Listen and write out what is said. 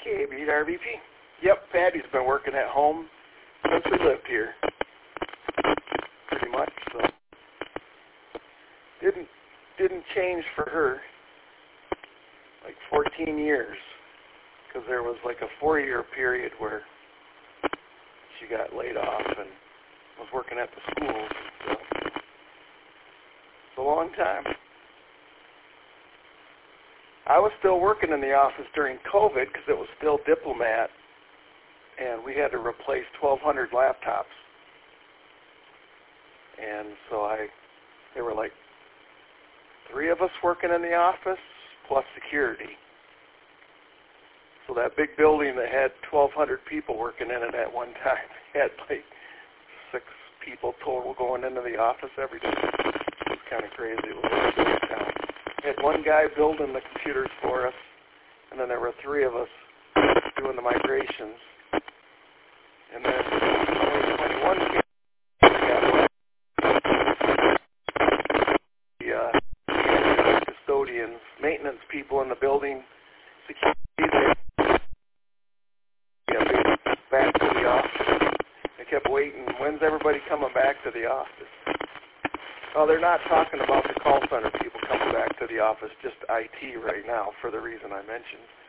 KBRVP. Yep, Patty's been working at home since we lived here, pretty much. So didn't change for her. Like 14 years, because there was like a 4-year period where she got laid off and was working at the schools. So it's a long time. I was still working in the office during COVID because it was still Diplomat, and we had to replace 1,200 laptops. And so there were like 3 of us working in the office, plus security. So that big building that had 1,200 people working in it at one time had like 6 people total going into the office every day. It was kind of crazy. It was a big town. We had one guy building the computers for us, and then there were 3 of us doing the migrations. And then 2021 came, the custodians, maintenance people in the building, security, back to the office. They kept waiting. When's everybody coming back to the office? Oh, they're not talking about the call center people coming back to the office, just IT right now for the reason I mentioned.